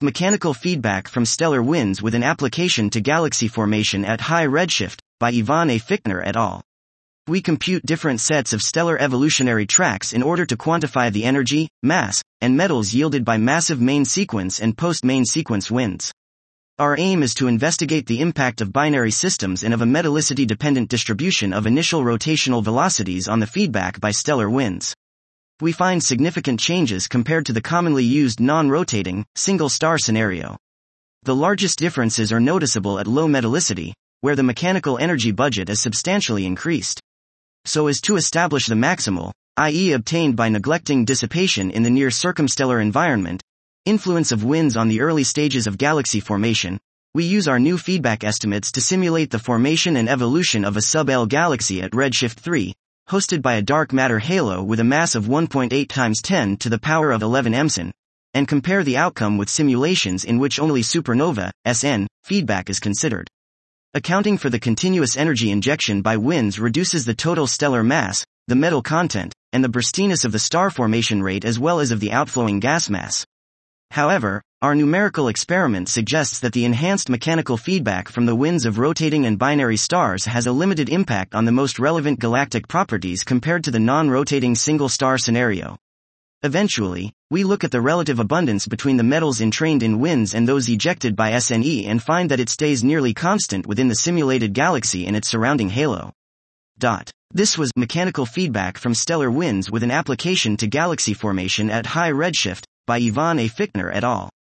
Mechanical feedback from stellar winds with an application to galaxy formation at high redshift, by Ivan A. Fichtner et al. We compute different sets of stellar evolutionary tracks in order to quantify the energy, mass, and metals yielded by massive main sequence and post-main sequence winds. Our aim is to investigate the impact of binary systems and of a metallicity-dependent distribution of initial rotational velocities on the feedback by stellar winds. We find significant changes compared to the commonly used non-rotating, single-star scenario. The largest differences are noticeable at low metallicity, where the mechanical energy budget is substantially increased. So as to establish the maximal, i.e. obtained by neglecting dissipation in the near circumstellar environment, influence of winds on the early stages of galaxy formation, we use our new feedback estimates to simulate the formation and evolution of a sub-L galaxy at redshift 3, hosted by a dark matter halo with a mass of 1.8 times 10 to the power of 11 MSN, and compare the outcome with simulations in which only supernova, SN, feedback is considered. Accounting for the continuous energy injection by winds reduces the total stellar mass, the metal content, and the burstiness of the star formation rate as well as of the outflowing gas mass. However, our numerical experiment suggests that the enhanced mechanical feedback from the winds of rotating and binary stars has a limited impact on the most relevant galactic properties compared to the non-rotating single-star scenario. Eventually, we look at the relative abundance between the metals entrained in winds and those ejected by SNE and find that it stays nearly constant within the simulated galaxy and its surrounding halo. This was mechanical feedback from stellar winds with an application to galaxy formation at high redshift, by Ivan A. Fichtner et al.